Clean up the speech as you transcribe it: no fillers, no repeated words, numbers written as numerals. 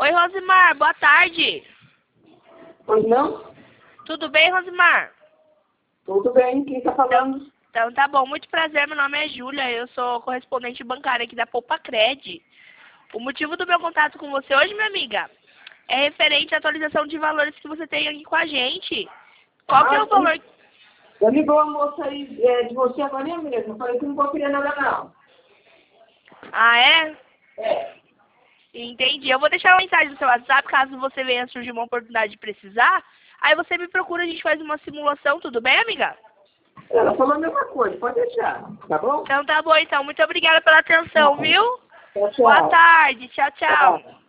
Oi, Rosimar, boa tarde. Pois não? Tudo bem, Rosimar? Tudo bem, quem está falando? Então tá bom, muito prazer, meu nome é Júlia, eu sou correspondente bancária aqui da Poupacred. O motivo do meu contato com você hoje, minha amiga, é referente à atualização de valores que você tem aqui com a gente. Qual que é o valor? Eu ligou a moça aí de você agora mesmo. Eu falei que não vou querer nada não. Ah, é? É. Entendi. Eu vou deixar uma mensagem no seu WhatsApp, caso você venha surgir uma oportunidade de precisar. Aí você me procura, a gente faz uma simulação, tudo bem, amiga? Ela falou a mesma coisa, pode deixar, tá bom? Então tá bom, então. Muito obrigada pela atenção, viu? Tchau, tchau. Boa tarde. Tchau, tchau. Tchau.